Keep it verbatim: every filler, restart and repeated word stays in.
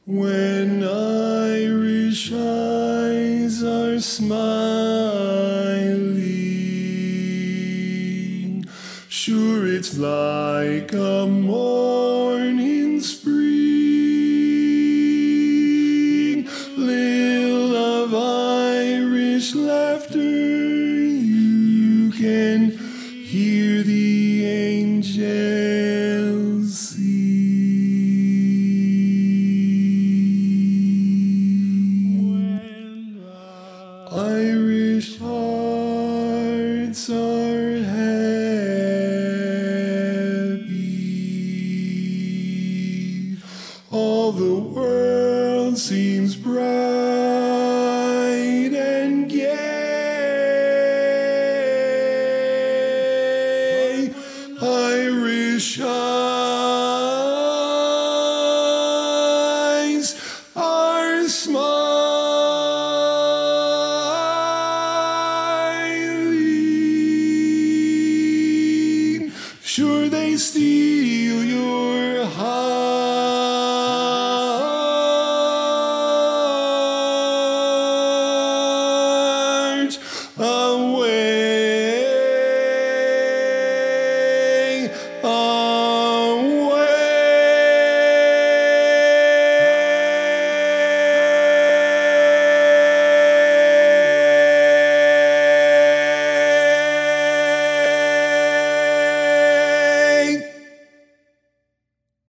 When Irish eyes are smiling, sure it's like a morning spring. Lill of Irish laughter, you can hear the angels sing. Irish hearts are happy. All the world seems bright and gay. Irish eyes are smiling. Sure they steal